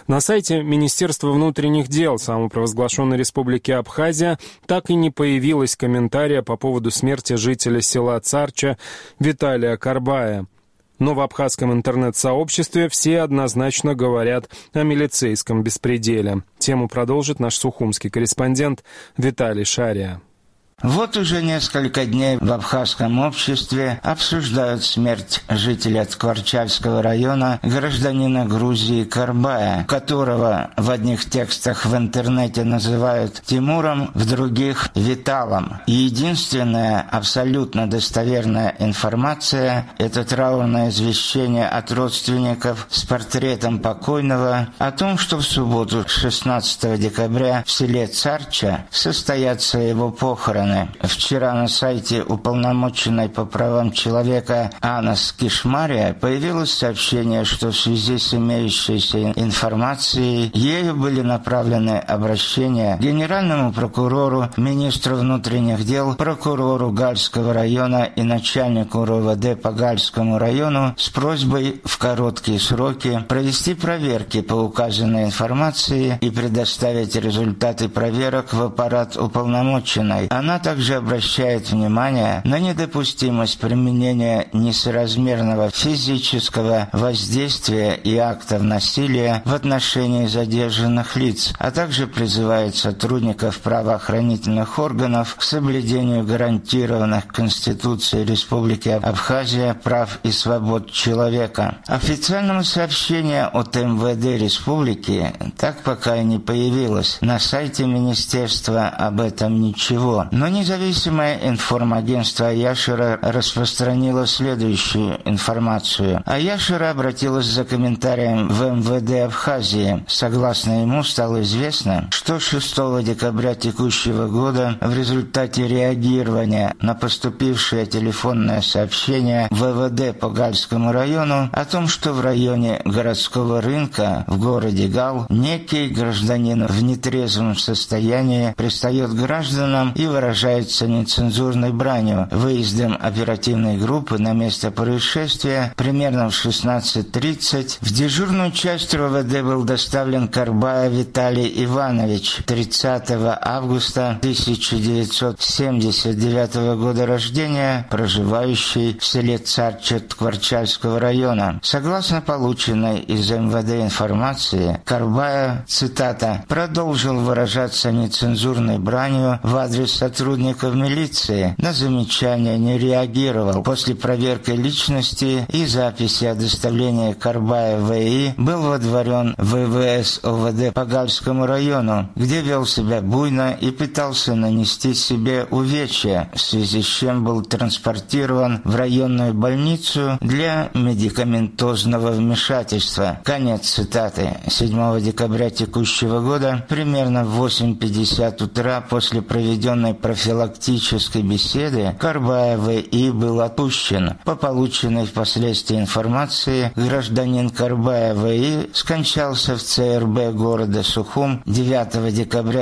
На сайте Министерства внутренних дел самопровозглашенной Республики Абхазия так и не появилось комментария по поводу смерти жителя села Царча Виталия Карбая. Но в абхазском интернет-сообществе все однозначно говорят о милицейском беспределе. Тему продолжит наш сухумский корреспондент Виталий Шария. Вот уже несколько дней в абхазском обществе обсуждают смерть жителя Ткварчальского района, гражданина Грузии Карбая, которого в одних текстах в интернете называют Тимуром, в других – Виталом. Единственная абсолютно достоверная информация – это траурное извещение от родственников с портретом покойного о том, что в субботу 16 декабря в селе Царча состоятся его похороны. Вчера на сайте уполномоченной по правам человека Анас Кишмария появилось сообщение, что в связи с имеющейся информацией ею были направлены обращения генеральному прокурору, министру внутренних дел, прокурору Гальского района и начальнику РОВД по Гальскому району с просьбой в короткие сроки провести проверки по указанной информации и предоставить результаты проверок в аппарат уполномоченной. Она также обращает внимание на недопустимость применения несоразмерного физического воздействия и актов насилия в отношении задержанных лиц, а также призывает сотрудников правоохранительных органов к соблюдению гарантированных Конституцией Республики Абхазия прав и свобод человека. Официального сообщения от МВД Республики так пока и не появилось. На сайте министерства об этом ничего. Но независимое информагентство Аяшира распространило следующую информацию. Аяшира обратилась за комментарием в МВД Абхазии. Согласно ему, стало известно, что 6 декабря текущего года в результате реагирования на поступившее телефонное сообщение ВВД по Гальскому району о том, что в районе городского рынка в городе Гал некий гражданин в нетрезвом состоянии пристает к гражданам и выражается нецензурной бранью. Выездом оперативной группы на место происшествия примерно в 16:30 в дежурную часть РОВД был доставлен Карбая Виталий Иванович, 30 августа 1979 года рождения, проживающий в селе Царча Ткварчальского района. Согласно полученной из МВД информации, Карбая, цитата, продолжил выражаться нецензурной бранью в адрес сотрудников милиции, на замечания не реагировал. После проверки личности и записи о доставлении Карбая в ВИ был водворен в ВВС ОВД по Гальскому району, где вел себя буйно и пытался нанести себе увечья, в связи с чем был транспортирован в районную больницу для медикаментозного вмешательства. Конец цитаты. 7 декабря текущего года, примерно в 8:50 утра после проведенной профилактической беседы, Карбая В.И. был отпущен. По полученной впоследствии информации, гражданин Карбая В.И. скончался в ЦРБ города Сухум 9 декабря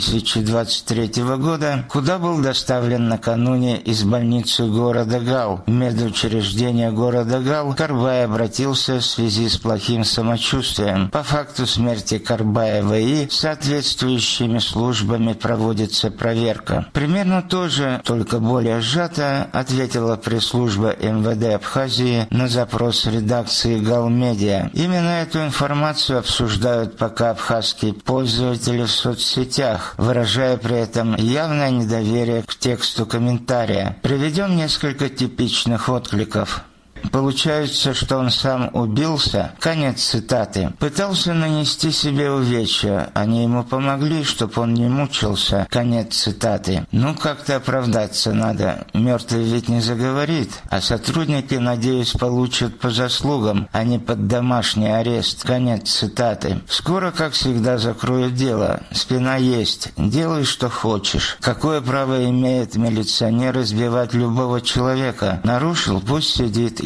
2023 года, куда был доставлен накануне из больницы города Гал. В медучреждение города Гал Карбай обратился в связи с плохим самочувствием. По факту смерти Карбая В.И. соответствующими службами проводится проверка. Примерно то же, только более сжато, ответила пресс-служба МВД Абхазии на запрос редакции Галмедиа. Именно эту информацию обсуждают пока абхазские пользователи в соцсетях, выражая при этом явное недоверие к тексту комментария. Приведем несколько типичных откликов. Получается, что он сам убился. Конец цитаты. Пытался нанести себе увечья. Они ему помогли, чтобы он не мучился. Конец цитаты. Ну, как-то оправдаться надо. Мертвый ведь не заговорит. А сотрудники, надеюсь, получат по заслугам, а не под домашний арест. Конец цитаты. Скоро, как всегда, закроют дело. Спина есть. Делай, что хочешь. Какое право имеет милиционер избивать любого человека? Нарушил, пусть сидит и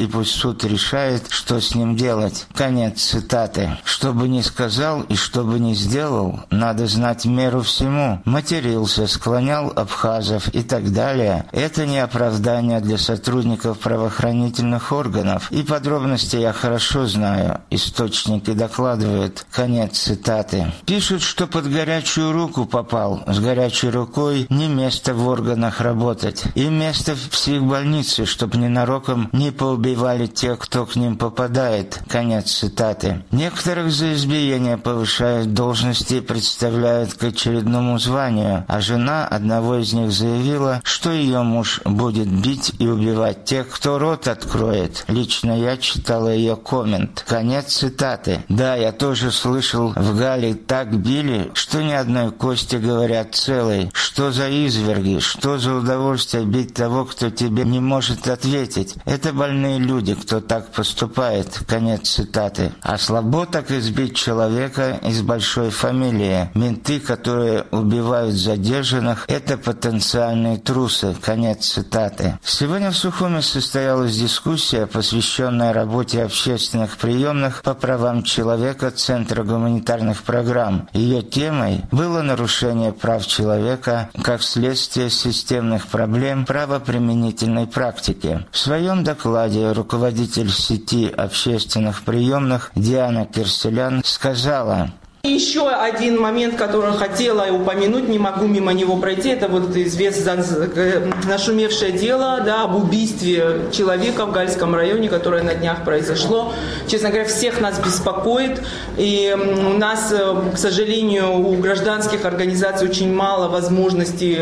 и пусть суд решает, что с ним делать. Конец цитаты. Что бы ни сказал и что бы ни сделал, надо знать меру всему. Матерился, склонял абхазов и так далее. Это не оправдание для сотрудников правоохранительных органов. И подробности я хорошо знаю. Источники докладывают. Конец цитаты. Пишут, что под горячую руку попал. С горячей рукой не место в органах работать. И место в психбольнице, чтоб ненароком не поубивали тех, кто к ним попадает. Конец цитаты. Некоторых за избиение повышают должности и представляют к очередному званию, а жена одного из них заявила, что ее муж будет бить и убивать тех, кто рот откроет. Лично я читала ее коммент. Конец цитаты. Да, я тоже слышал, в Гале так били, что ни одной кости, говорят, целой. Что за изверги, что за удовольствие бить того, кто тебе не может ответить. Это больные люди, кто так поступает. Конец цитаты. А слабо так избить человека из большой фамилии. Менты, которые убивают задержанных, это потенциальные трусы. Конец цитаты. Сегодня в Сухуме состоялась дискуссия, посвященная работе общественных приемных по правам человека Центра гуманитарных программ. Ее темой было нарушение прав человека как следствие системных проблем правоприменительной практики. В своем докладе руководитель сети общественных приемных Диана Кирселян сказала: еще один момент, который хотела упомянуть, не могу мимо него пройти, это вот известное нашумевшее дело, да, об убийстве человека в Гальском районе, которое на днях произошло. Честно говоря, всех нас беспокоит, и у нас, к сожалению, у гражданских организаций очень мало возможностей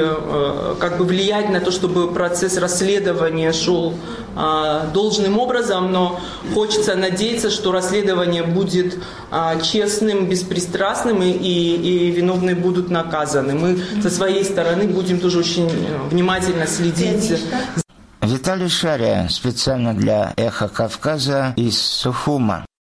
влиять на то, чтобы процесс расследования шел должным образом, но хочется надеяться, что расследование будет честным, беспристрастным, и виновные будут наказаны. Мы со своей стороны будем тоже очень внимательно следить. Виталий Шария специально для «Эхо Кавказа» из Сухума.